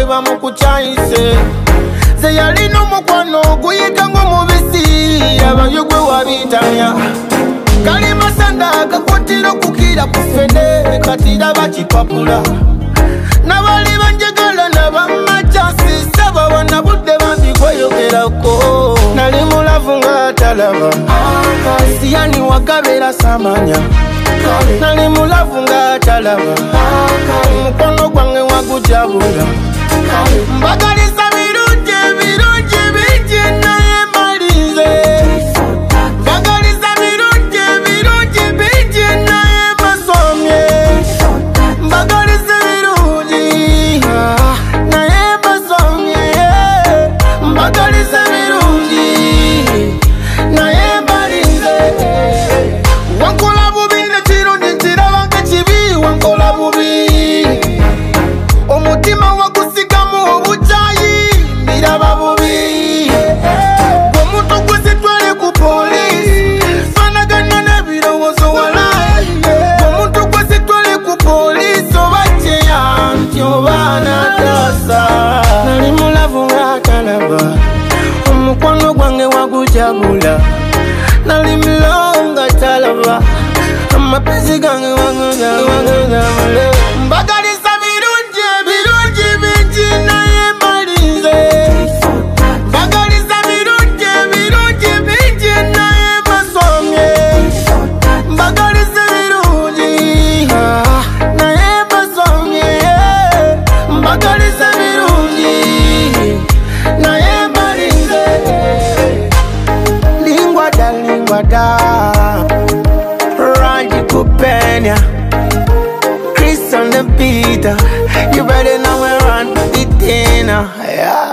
bweba mukuchaise ze yali n'omukwano guyita ng'omubisi abayo gwe wabitamya kali masanda akakwatira kukira kufene katira bakipapula nabali banjagala nabamachasi saba wana budde bambi kweyogerako nali mulavu nga talaba siyani wakabera samanya nali mulavu nga talaba mukono gwange wagujabula mbagaliza birungi birungi bingi naye malize mbagaliza birungi birungi bingi naye basomye mbagaliza birungi naye basomye mbagaliza birungi naye malize wankola bubi nekirungi nkiraba nkekibi wankola bubi omutima wagusigamu obuchayi biraba bubi omuntu gwesitwale ku polisi fanagana n'ebirowoozo walayi omuntu gwesitwale ku polisi oba kyeya nti oba natasa nali mulavu nga talaba omukwano gwange wagujabula nali mulowo nga talaba amapezi gange wagujabula mbagaliza birungi birungi bingi naye malize mbagaliza birungi birungi bingi naye basomye mbagaliza birungi naye basomye mbagaliza birungi naye malize lingwa da Raji Kupenya Chris on the beat, you better know we're on the dinner, yeah.